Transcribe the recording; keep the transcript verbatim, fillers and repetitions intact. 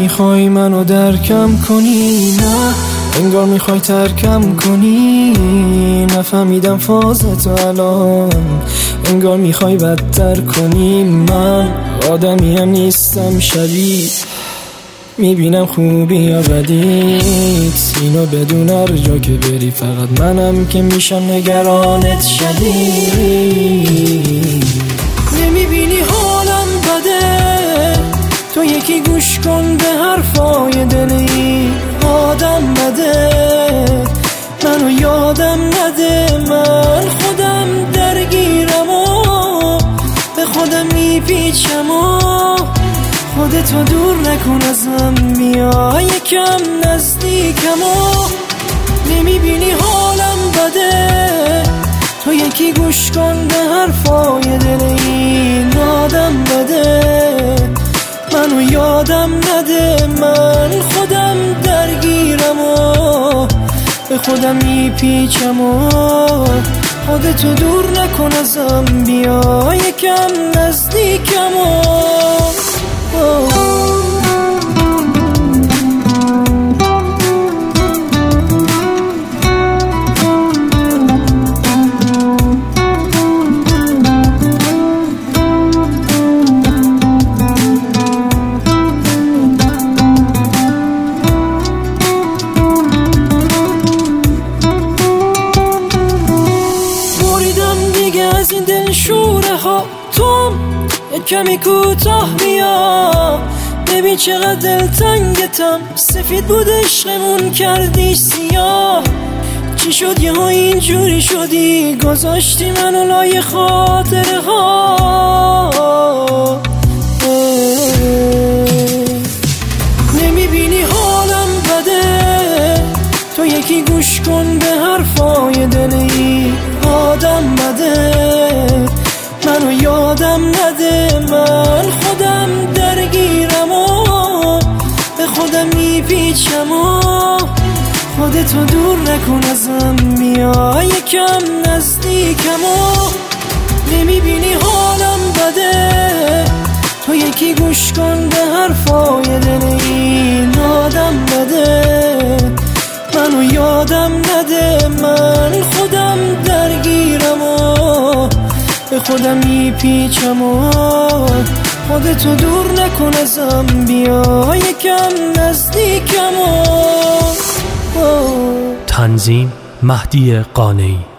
میخوای منو درکم کنی، نه انگار میخوای ترکم کنی. نفهمیدم فازتو الان، انگار میخوای بدتر کنی. من آدمیم نیستم شبیه، میبینم خوبی یا بدیت، اینو بدون هر جا که بری فقط منم که میشم نگرانت شدید. نمیبینی حالم بده، تو یکی گوش کن به حرفای دلی. آدم بده منو یادم نده، من خودم درگیرم و به خودم میپیچم و خودتو دور نکن ازم، بیا یکم نزدیکم و نمیبینی حالم بده، تو یکی گوش کن به حرفای دل این آدم بده. منو یادم نده، من خودم درگیرم و به خودم میپیچم و خودتو دور نکن ازم، بیا یکم نزدیکم و از این دل شوره ها تو یک کمی کوتاه بیا، ببین چقدر دل تنگتم، سفید بود عشقمون کردی سیاه. چی شد یه ها اینجوری شدی، گذاشتی منو لای خاطره ها. نمیبینی حالم بده، تو یکی گوش کن به حرفای دلی. آدم بده منو یادم نده، من خودم درگیرم و به خودم میپیچم و خودتو دور نکن ازم، بیا یکم نزدیکم و نمیبینی حالم بده، تو یکی گوش کن به حرفای دل این آدم بده. منو یادم نده، من خودم درگیرم و به خودم میپیچم و خودتو دور نکن ازم، بیا یکم نزدیکم و تنظیم مهدی قانعی.